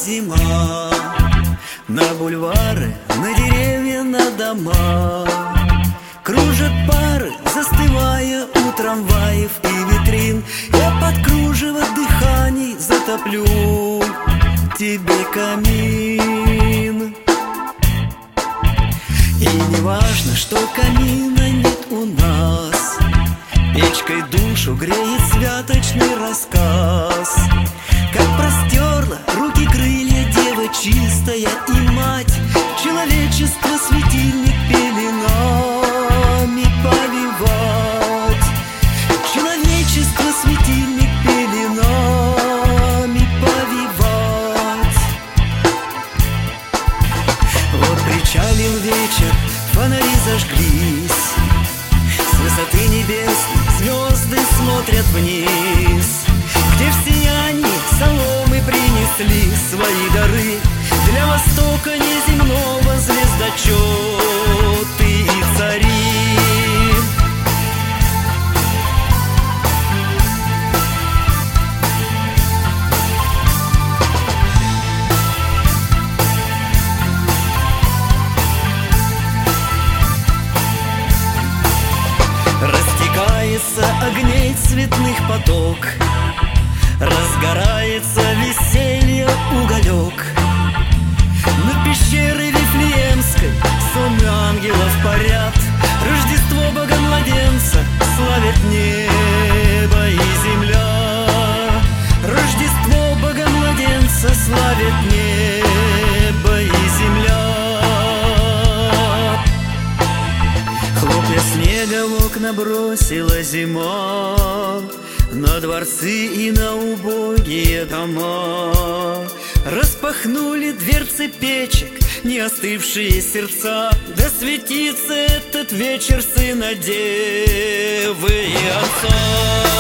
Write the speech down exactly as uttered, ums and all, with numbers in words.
зима. На бульвары, на деревья, на дома кружат пары, застывая у трамваев и витрин. Я под кружево дыханий затоплю тебе камин. И не важно, что камина нет у нас, печкой душу греет святочный рассказ. Как простерла руки крылья дева чистая и мать, человечество светильник пеленами повивать. Человечество светильник пеленами повивать. Вот причалил вечер, фонари зажглись, с высоты небесной звезды смотрят вниз, где в сиянии соломы принесли свои дары для востока неземного звездочеты и цари. Растекается огней цветных поток, разгорается веселье уголек. Над пещерой Вифлеемской сонмы ангелов парят, Рождество Бога-младенца славит небо и земля. Рождество Бога-младенца славит небо и земля. Хлопья снега в окна бросила зима, на дворцы и на убогие дома. Распахнули дверцы печек не остывшие сердца, да светится этот вечер сына девы и отца.